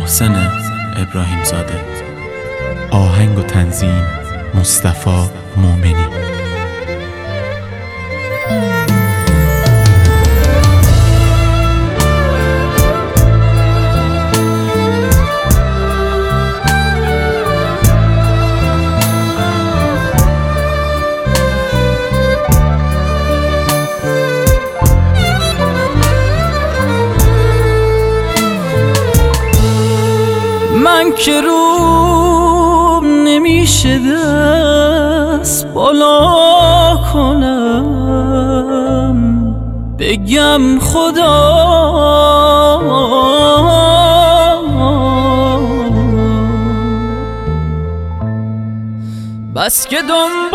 محسن ابراهیمزاده. آهنگ و تنظیم مصطفی مومنی. من که روم نمیشه دست بالا کنم بگم خدا بس که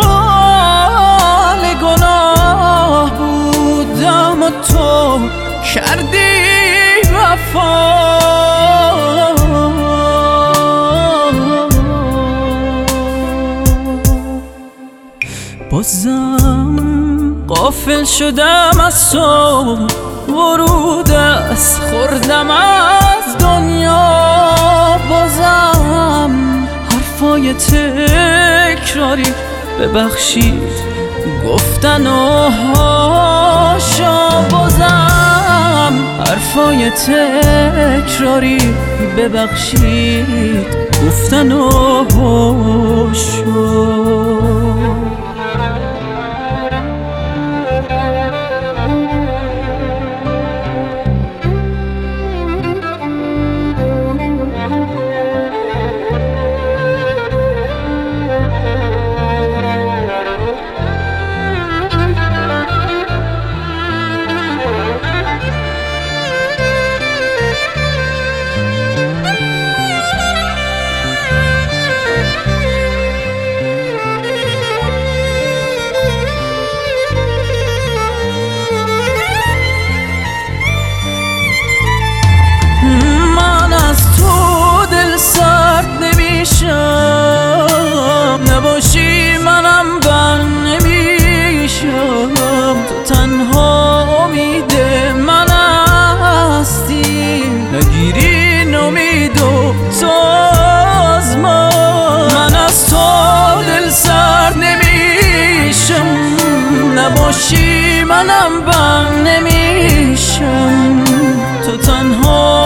دنبال گناه بودم و تو کردی وفا. بازم غافل شدم از تو، ورود از خوردم از دنیا. بازم حرفای تکراری ببخشید گفتن و هاشا. بازم حرفای تکراری ببخشید گفتن و هاشا. نباشی منم بر نمیشم، تو تنها امید من هستی. نگیری امید و تو از من از تو دل سر نمیشم. نباشی منم بر نمیشم، تو تنها